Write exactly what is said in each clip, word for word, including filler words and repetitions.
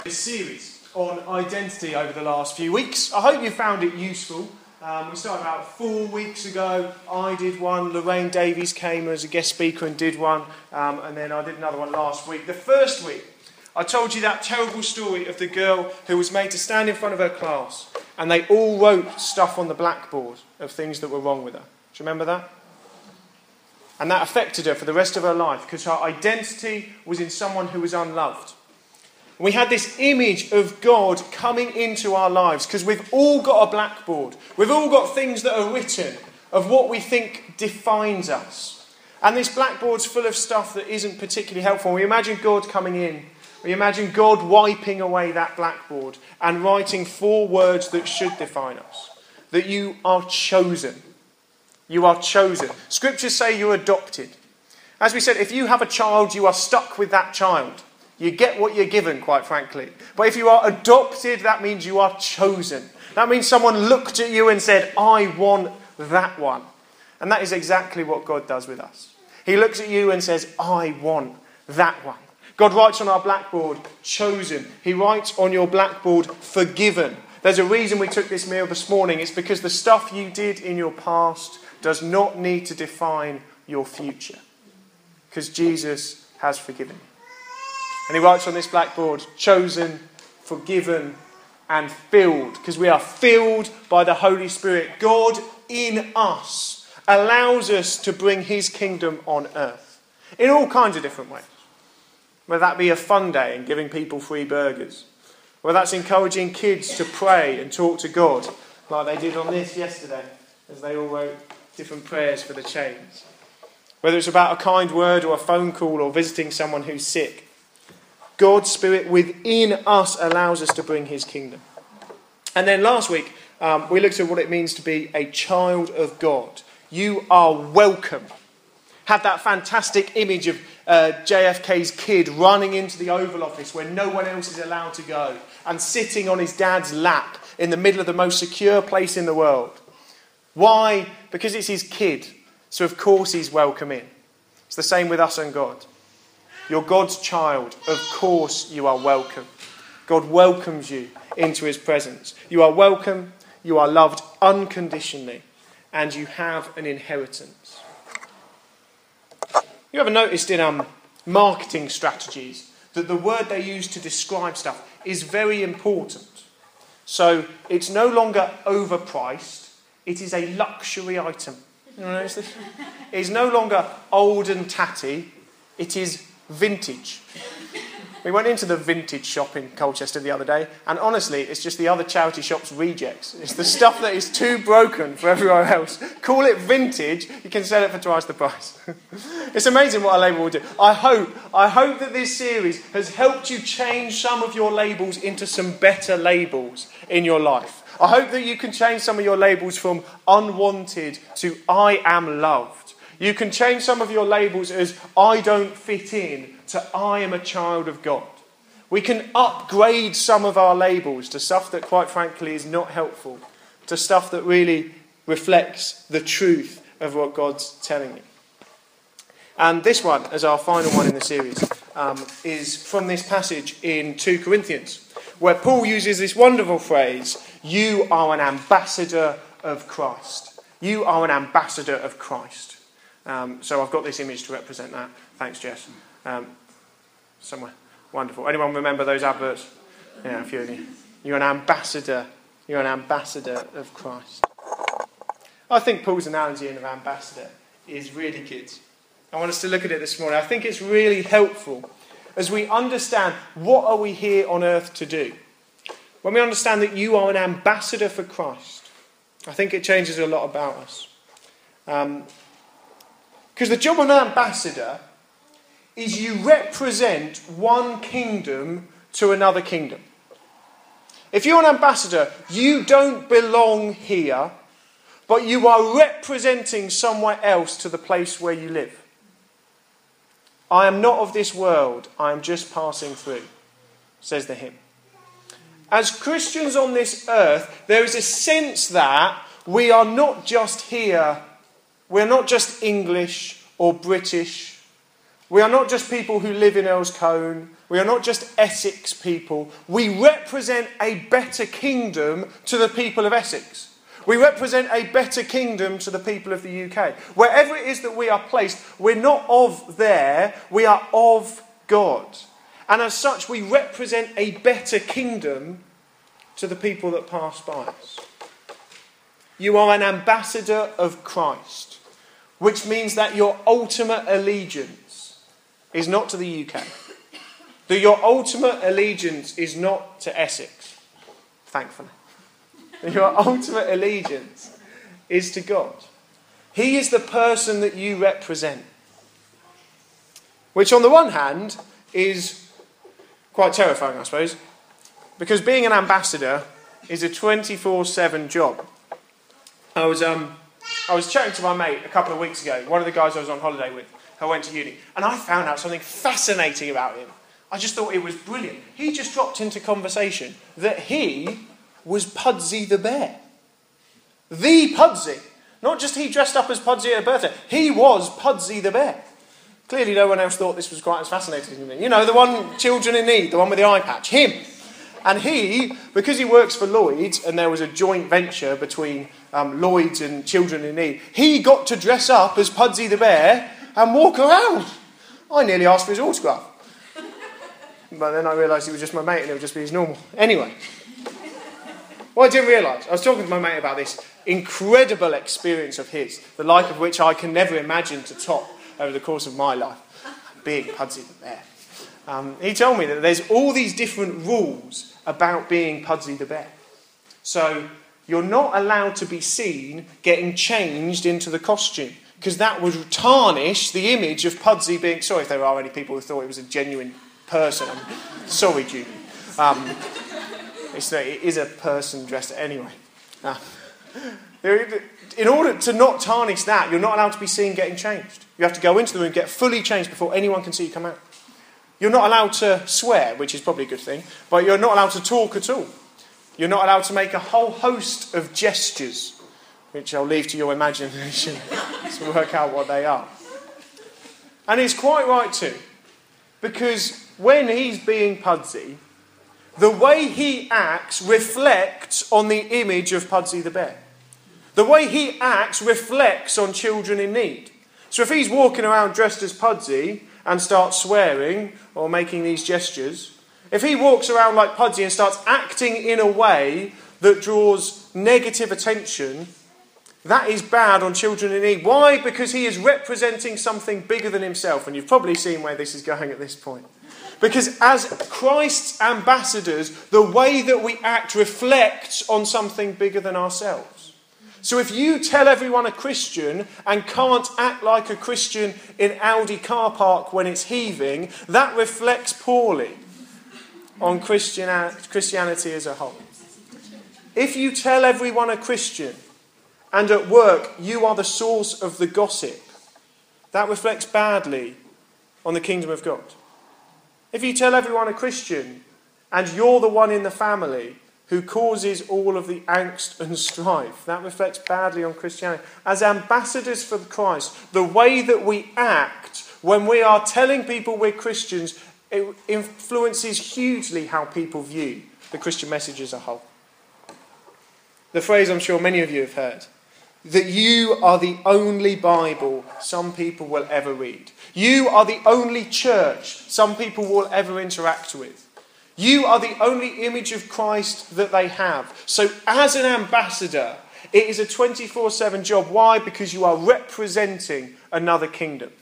This series on identity over the last few weeks. I hope you found it useful. Um, we started about four weeks ago. I did one. Lorraine Davies came as a guest speaker and did one. Um, and then I did another one last week. The first week, I told you that terrible story of the girl who was made to stand in front of her class. And they all wrote stuff on the blackboard of things that were wrong with her. Do you remember that? And that affected her for the rest of her life because her identity was in someone who was unloved. We had this image of God coming into our lives because we've all got a blackboard. We've all got things that are written of what we think defines us. And this blackboard's full of stuff that isn't particularly helpful. We imagine God coming in. We imagine God wiping away that blackboard and writing four words that should define us. That you are chosen. You are chosen. Scriptures say you're adopted. As we said, if you have a child, you are stuck with that child. You get what you're given, quite frankly. But if you are adopted, that means you are chosen. That means someone looked at you and said, I want that one. And that is exactly what God does with us. He looks at you and says, I want that one. God writes on our blackboard, chosen. He writes on your blackboard, forgiven. There's a reason we took this meal this morning. It's because the stuff you did in your past does not need to define your future. Because Jesus has forgiven you. And he writes on this blackboard, chosen, forgiven, and filled. Because we are filled by the Holy Spirit. God in us allows us to bring his kingdom on earth. In all kinds of different ways. Whether that be a fun day and giving people free burgers. Whether that's encouraging kids to pray and talk to God. Like they did on this yesterday. As they all wrote different prayers for the chains. Whether it's about a kind word or a phone call or visiting someone who's sick. God's Spirit within us allows us to bring his kingdom. And then last week, um, we looked at what it means to be a child of God. You are welcome. Had that fantastic image of uh, J F K's kid running into the Oval Office where no one else is allowed to go and sitting on his dad's lap in the middle of the most secure place in the world. Why? Because it's his kid. So of course he's welcome in. It's the same with us and God. You're God's child. Of course you are welcome. God welcomes you into his presence. You are welcome, you are loved unconditionally, and you have an inheritance. You ever noticed in um, marketing strategies that the word they use to describe stuff is very important? So it's no longer overpriced, it is a luxury item. You notice this? It's no longer old and tatty, it is vintage. We went into the vintage shop in Colchester the other day, and honestly, it's just the other charity shop's rejects. It's the stuff that is too broken for everyone else. Call it vintage, you can sell it for twice the price. It's amazing what a label will do. I hope, I hope that this series has helped you change some of your labels into some better labels in your life. I hope that you can change some of your labels from unwanted to I am loved. You can change some of your labels as I don't fit in to I am a child of God. We can upgrade some of our labels to stuff that quite frankly is not helpful, to stuff that really reflects the truth of what God's telling you. And this one, as our final one in the series, um, is from this passage in Second Corinthians, where Paul uses this wonderful phrase, you are an ambassador of Christ. You are an ambassador of Christ. Um, so I've got this image to represent that. Thanks, Jess. Um, somewhere. Wonderful. Anyone remember those adverts? Yeah, a few of you. You're an ambassador. You're an ambassador of Christ. I think Paul's analogy of ambassador is really good. I want us to look at it this morning. I think it's really helpful as we understand what are we here on earth to do. When we understand that you are an ambassador for Christ, I think it changes a lot about us. Um, Because the job of an ambassador is you represent one kingdom to another kingdom. If you're an ambassador, you don't belong here, but you are representing somewhere else to the place where you live. I am not of this world, I am just passing through, says the hymn. As Christians on this earth, there is a sense that we are not just here, we're not just English or British We are not just people who live in Earls Cone. We are not just Essex people. We represent a better kingdom to the people of Essex. We represent a better kingdom to the people of the U K. Wherever it is that we are placed, we're not of there, we are of God. And as such, we represent a better kingdom to the people that pass by us. You are an ambassador of Christ, which means that your ultimate allegiance is not to the U K. That your ultimate allegiance is not to Essex, thankfully. Your ultimate allegiance is to God. He is the person that you represent. Which on the one hand is quite terrifying, I suppose. Because being an ambassador is a twenty-four seven job. I was um, I was chatting to my mate a couple of weeks ago, one of the guys I was on holiday with, who I went to uni, and I found out something fascinating about him. I just thought it was brilliant. He just dropped into conversation that he was Pudsey the Bear. The Pudsey. Not just he dressed up as Pudsey at a birthday. He was Pudsey the Bear. Clearly no one else thought this was quite as fascinating as me. You know, the one, children in need, the one with the eye patch. Him. And he, because he works for Lloyds, and there was a joint venture between um, Lloyds and Children in Need, he got to dress up as Pudsey the Bear and walk around. I nearly asked for his autograph. But then I realised he was just my mate and it would just be his normal. Anyway. What I didn't realise, I was talking to my mate about this incredible experience of his, the like of which I can never imagine to top over the course of my life, being Pudsey the Bear. Um, he told me that there's all these different rules about being Pudsey the Bear. So you're not allowed to be seen getting changed into the costume, because that would tarnish the image of Pudsey being... Sorry if there are any people who thought it was a genuine person. I'm sorry, Judy. Um, it's, it is a person dressed anyway. Uh, in order to not tarnish that, you're not allowed to be seen getting changed. You have to go into the room, get fully changed before anyone can see you come out. You're not allowed to swear, which is probably a good thing, but you're not allowed to talk at all. You're not allowed to make a whole host of gestures, which I'll leave to your imagination to work out what they are. And he's quite right too, because when he's being Pudsey, the way he acts reflects on the image of Pudsey the Bear. The way he acts reflects on children in need. So if he's walking around dressed as Pudsey and starts swearing or making these gestures, if he walks around like Pudsey and starts acting in a way that draws negative attention, that is bad on children in need. Why? Because he is representing something bigger than himself. And you've probably seen where this is going at this point. Because as Christ's ambassadors, the way that we act reflects on something bigger than ourselves. So if you tell everyone a Christian and can't act like a Christian in Audi car park when it's heaving, that reflects poorly on Christianity as a whole. If you tell everyone a Christian and at work you are the source of the gossip, that reflects badly on the kingdom of God. If you tell everyone a Christian and you're the one in the family who causes all of the angst and strife, that reflects badly on Christianity. As ambassadors for Christ, the way that we act when we are telling people we're Christians, it influences hugely how people view the Christian message as a whole. The phrase I'm sure many of you have heard, that you are the only Bible some people will ever read. You are the only church some people will ever interact with. You are the only image of Christ that they have. So as an ambassador, it is a twenty-four seven job. Why? Because you are representing another kingdom.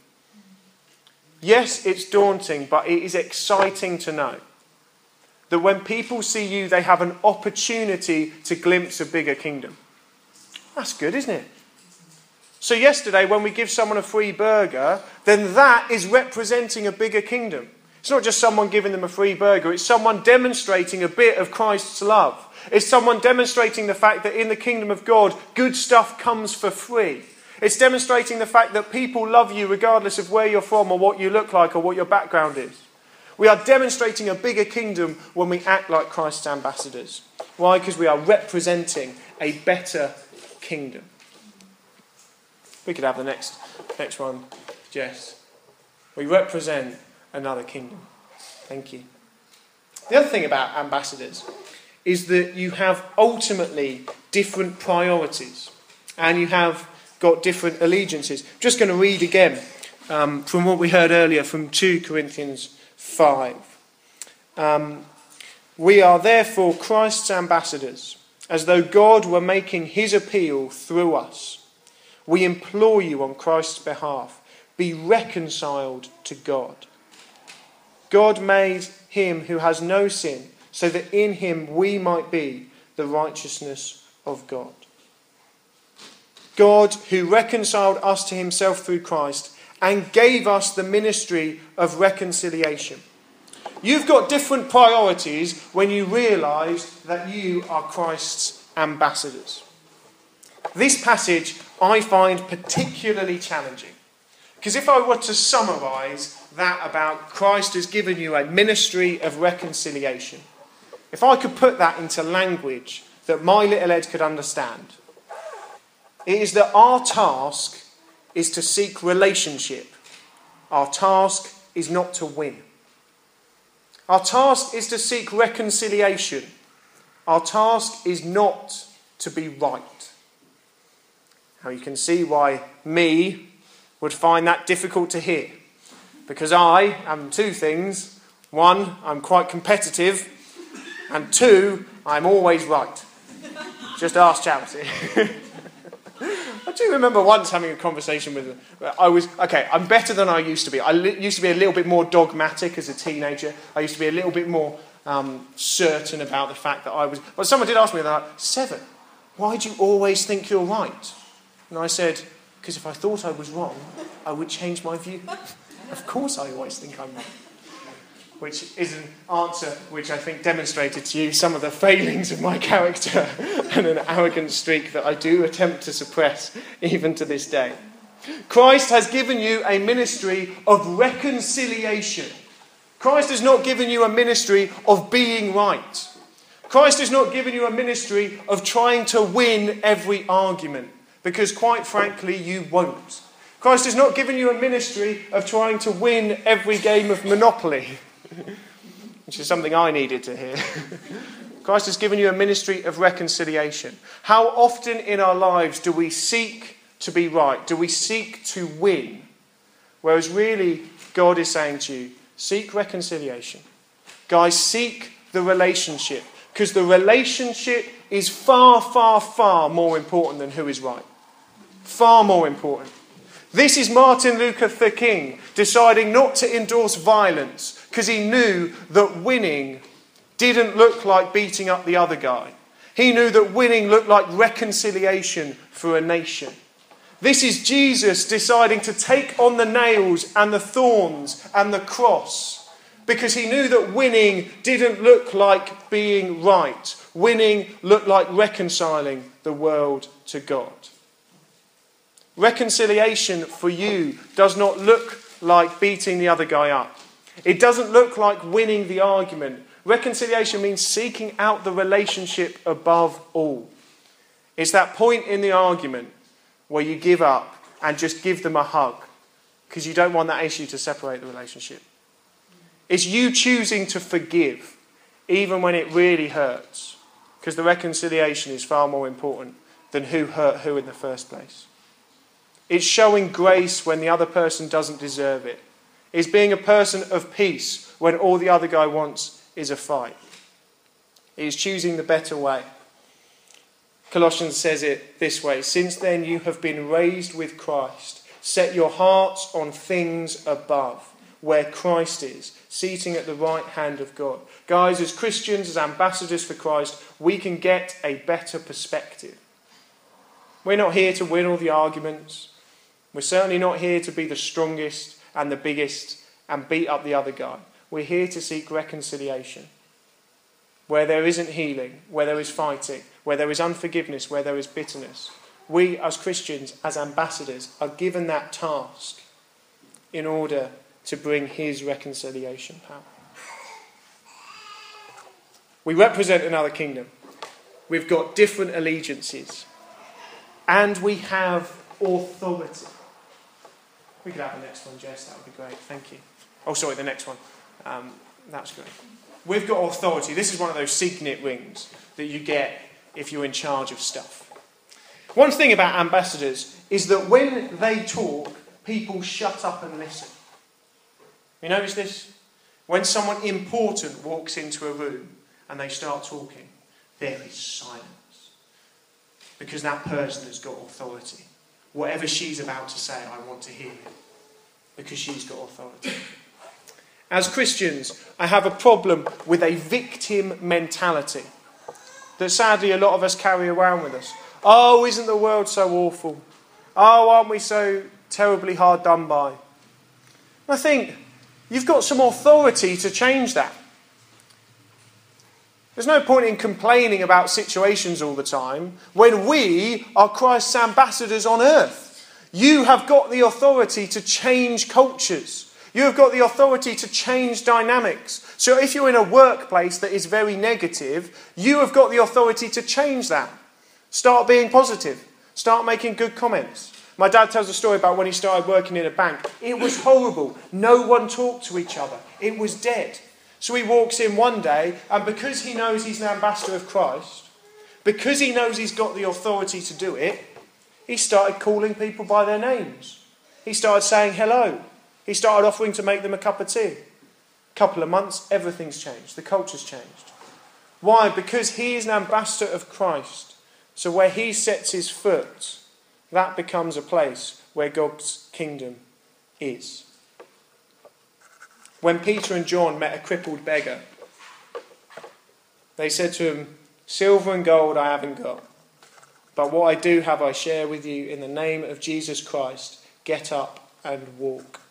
Yes, it's daunting, but it is exciting to know that when people see you, they have an opportunity to glimpse a bigger kingdom. That's good, isn't it? So yesterday, when we give someone a free burger, then that is representing a bigger kingdom. It's not just someone giving them a free burger. It's someone demonstrating a bit of Christ's love. It's someone demonstrating the fact that in the kingdom of God, good stuff comes for free. It's demonstrating the fact that people love you regardless of where you're from or what you look like or what your background is. We are demonstrating a bigger kingdom when we act like Christ's ambassadors. Why? Because we are representing a better kingdom. We could have the next, next one, Jess. We represent another kingdom. Thank you. The other thing about ambassadors is that you have ultimately different priorities and you have got different allegiances. I'm just going to read again um, from what we heard earlier from two Corinthians five. Um, we are therefore Christ's ambassadors, as though God were making his appeal through us. We implore you on Christ's behalf, be reconciled to God. God made him who has no sin, so that in him we might be the righteousness of God. God, who reconciled us to himself through Christ and gave us the ministry of reconciliation. You've got different priorities when you realise that you are Christ's ambassadors. This passage I find particularly challenging, because if I were to summarise that about Christ has given you a ministry of reconciliation, if I could put that into language that my little head could understand, it is that our task is to seek relationship. Our task is not to win. Our task is to seek reconciliation. Our task is not to be right. Now you can see why me would find that difficult to hear. Because I am two things. One, I'm quite competitive. And two, I'm always right. Just ask Charity. I do remember once having a conversation with her. I was, okay, I'm better than I used to be. I li- used to be a little bit more dogmatic as a teenager. I used to be a little bit more um, certain about the fact that I was... But someone did ask me, they're like, Seven, why do you always think you're right? And I said, because if I thought I was wrong, I would change my view. Of course I always think I'm right. Which is an answer which I think demonstrated to you some of the failings of my character and an arrogant streak that I do attempt to suppress even to this day. Christ has given you a ministry of reconciliation. Christ has not given you a ministry of being right. Christ has not given you a ministry of trying to win every argument, because quite frankly you won't. Christ has not given you a ministry of trying to win every game of Monopoly, which is something I needed to hear. Christ has given you a ministry of reconciliation. How often in our lives do we seek to be right? Do we seek to win? Whereas really, God is saying to you, seek reconciliation. Guys, seek the relationship. Because the relationship is far, far, far more important than who is right. Far more important. This is Martin Luther the King deciding not to endorse violence because he knew that winning didn't look like beating up the other guy. He knew that winning looked like reconciliation for a nation. This is Jesus deciding to take on the nails and the thorns and the cross because he knew that winning didn't look like being right. Winning looked like reconciling the world to God. Reconciliation for you does not look like beating the other guy up. It doesn't look like winning the argument. Reconciliation means seeking out the relationship above all. It's that point in the argument where you give up and just give them a hug because you don't want that issue to separate the relationship. It's you choosing to forgive even when it really hurts, because the reconciliation is far more important than who hurt who in the first place. It's showing grace when the other person doesn't deserve it. It's being a person of peace when all the other guy wants is a fight. It is choosing the better way. Colossians says it this way: since then you have been raised with Christ. Set your hearts on things above, where Christ is, seating at the right hand of God. Guys, as Christians, as ambassadors for Christ, we can get a better perspective. We're not here to win all the arguments. We're certainly not here to be the strongest and the biggest and beat up the other guy. We're here to seek reconciliation. Where there isn't healing, where there is fighting, where there is unforgiveness, where there is bitterness. We as Christians, as ambassadors, are given that task in order to bring his reconciliation power. We represent another kingdom. We've got different allegiances. And we have authority. We could have the next one, Jess. That would be great. Thank you. Oh, sorry, the next one. Um, that's great. We've got authority. This is one of those signet rings that you get if you're in charge of stuff. One thing about ambassadors is that when they talk, people shut up and listen. You notice this? When someone important walks into a room and they start talking, there is silence. Because that person has got authority. Whatever she's about to say, I want to hear it. Because she's got authority. As Christians, I have a problem with a victim mentality that sadly a lot of us carry around with us. Oh, isn't the world so awful? Oh, aren't we so terribly hard done by? I think you've got some authority to change that. There's no point in complaining about situations all the time when we are Christ's ambassadors on earth. You have got the authority to change cultures. You have got the authority to change dynamics. So if you're in a workplace that is very negative, you have got the authority to change that. Start being positive. Start making good comments. My dad tells a story about when he started working in a bank. It was horrible. No one talked to each other. It was dead. So he walks in one day, and because he knows he's an ambassador of Christ, because he knows he's got the authority to do it, he started calling people by their names. He started saying hello. He started offering to make them a cup of tea. A couple of months, everything's changed. The culture's changed. Why? Because he is an ambassador of Christ. So where he sets his foot, that becomes a place where God's kingdom is. When Peter and John met a crippled beggar, they said to him, "Silver and gold I haven't got, but what I do have I share with you. In the name of Jesus Christ, get up and walk."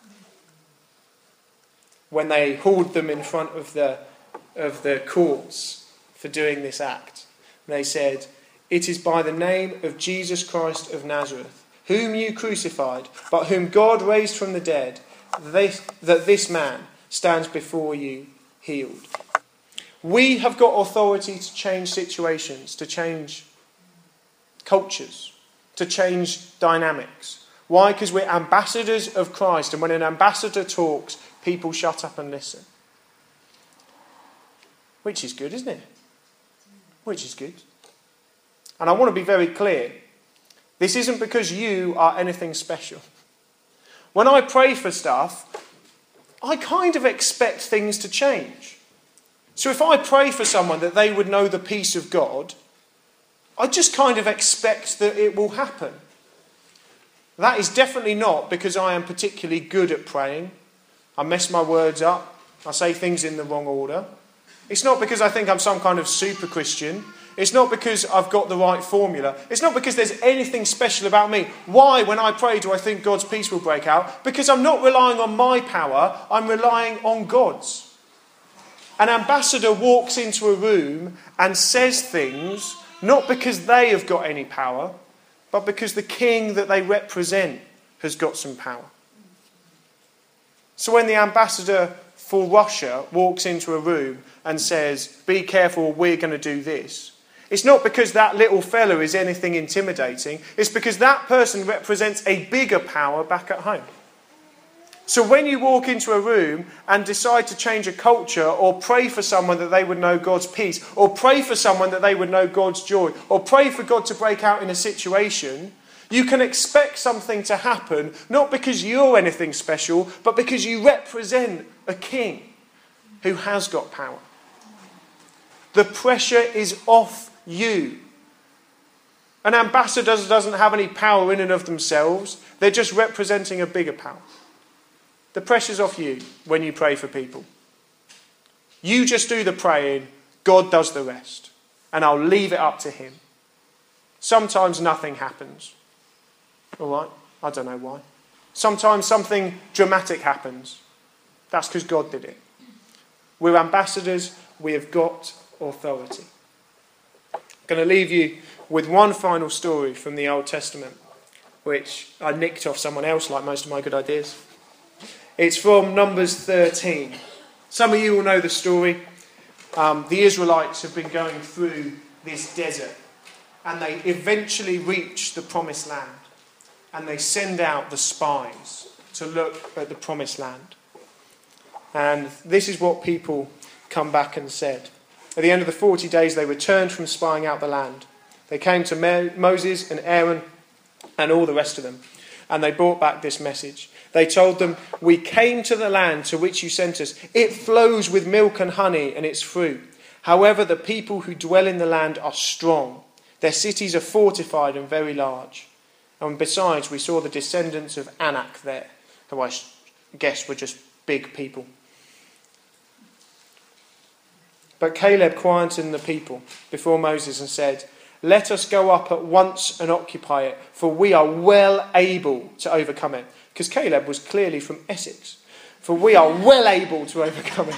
When they hauled them in front of the, of the courts for doing this act, they said, "It is by the name of Jesus Christ of Nazareth, whom you crucified, but whom God raised from the dead, this, that this man stands before you healed." We have got authority to change situations, to change cultures, to change dynamics. Why? Because we're ambassadors of Christ, and when an ambassador talks, people shut up and listen. Which is good, isn't it? Which is good. And I want to be very clear. This isn't because you are anything special. When I pray for stuff, I kind of expect things to change. So if I pray for someone that they would know the peace of God, I just kind of expect that it will happen. That is definitely not because I am particularly good at praying. I mess my words up. I say things in the wrong order. It's not because I think I'm some kind of super Christian. It's not because I've got the right formula. It's not because there's anything special about me. Why, when I pray, do I think God's peace will break out? Because I'm not relying on my power. I'm relying on God's. An ambassador walks into a room and says things not because they have got any power, but because the king that they represent has got some power. So when the ambassador for Russia walks into a room and says, "Be careful, we're going to do this," it's not because that little fella is anything intimidating. It's because that person represents a bigger power back at home. So when you walk into a room and decide to change a culture, or pray for someone that they would know God's peace, or pray for someone that they would know God's joy, or pray for God to break out in a situation, you can expect something to happen, not because you're anything special, but because you represent a king who has got power. The pressure is off you. An ambassador doesn't have any power in and of themselves. They're just representing a bigger power. The pressure's off you when you pray for people. You just do the praying, God does the rest. And I'll leave it up to him. Sometimes nothing happens. All right? I don't know why. Sometimes something dramatic happens. That's because God did it. We're ambassadors. We have got authority. I'm going to leave you with one final story from the Old Testament, which I nicked off someone else, like most of my good ideas. It's from Numbers thirteen. Some of you will know the story. Um, the Israelites have been going through this desert, and they eventually reach the promised land. And they send out the spies to look at the promised land. And this is what people come back and said. At the end of the forty days, they returned from spying out the land. They came to Mo- Moses and Aaron and all the rest of them, and they brought back this message. They told them, "We came to the land to which you sent us. It flows with milk and honey and its fruit. However, the people who dwell in the land are strong. Their cities are fortified and very large. And besides, we saw the descendants of Anak there, who I guess were just big people." But Caleb quietened the people before Moses and said, "Let us go up at once and occupy it, for we are well able to overcome it." Because Caleb was clearly from Essex. "For we are well able to overcome it."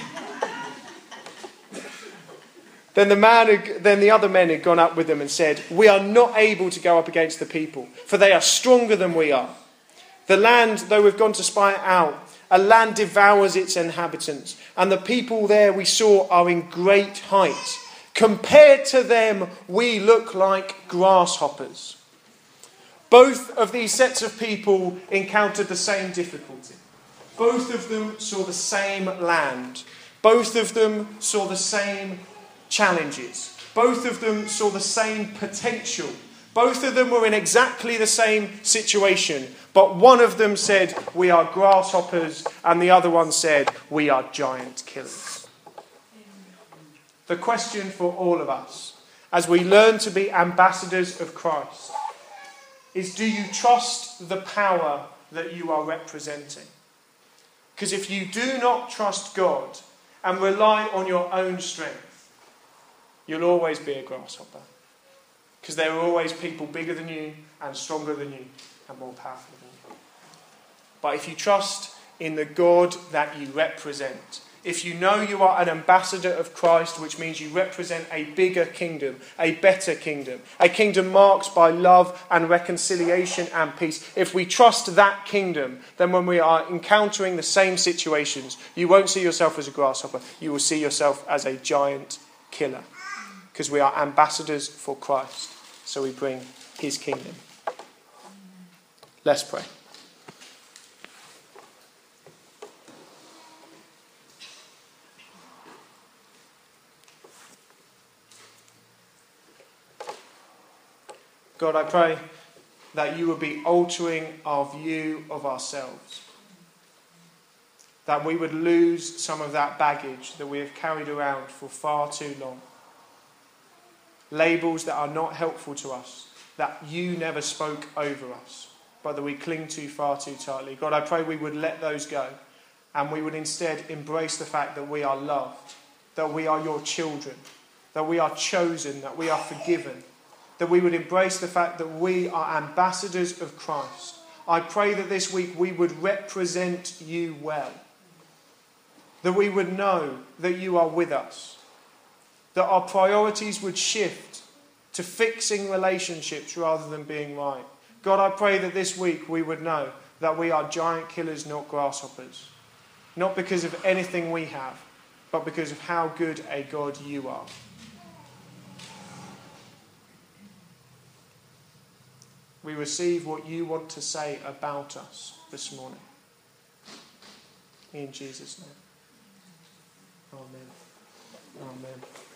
Then the man, who, then the other men had gone up with them and said, "We are not able to go up against the people, for they are stronger than we are. The land, though we've gone to spy it out, a land devours its inhabitants, and the people there we saw are in great height. Compared to them, we look like grasshoppers." Both of these sets of people encountered the same difficulty. Both of them saw the same land. Both of them saw the same challenges. Both of them saw the same potential. Both of them were in exactly the same situation. But one of them said, "We are grasshoppers," and the other one said, "We are giant killers." The question for all of us, as we learn to be ambassadors of Christ, is, do you trust the power that you are representing? Because if you do not trust God and rely on your own strength, you'll always be a grasshopper. Because there are always people bigger than you and stronger than you and more powerful than you. But if you trust in the God that you represent, if you know you are an ambassador of Christ, which means you represent a bigger kingdom, a better kingdom, a kingdom marked by love and reconciliation and peace, if we trust that kingdom, then when we are encountering the same situations, you won't see yourself as a grasshopper, you will see yourself as a giant killer. Because we are ambassadors for Christ, so we bring his kingdom. Let's pray. God, I pray that you will be altering our view of ourselves. That we would lose some of that baggage that we have carried around for far too long. Labels that are not helpful to us, that you never spoke over us, but that we cling to far too tightly. God, I pray we would let those go, and we would instead embrace the fact that we are loved, that we are your children, that we are chosen, that we are forgiven, that we would embrace the fact that we are ambassadors of Christ. I pray that this week we would represent you well, that we would know that you are with us, that our priorities would shift to fixing relationships rather than being right. God, I pray that this week we would know that we are giant killers, not grasshoppers. Not because of anything we have, but because of how good a God you are. We receive what you want to say about us this morning. In Jesus' name. Amen. Amen.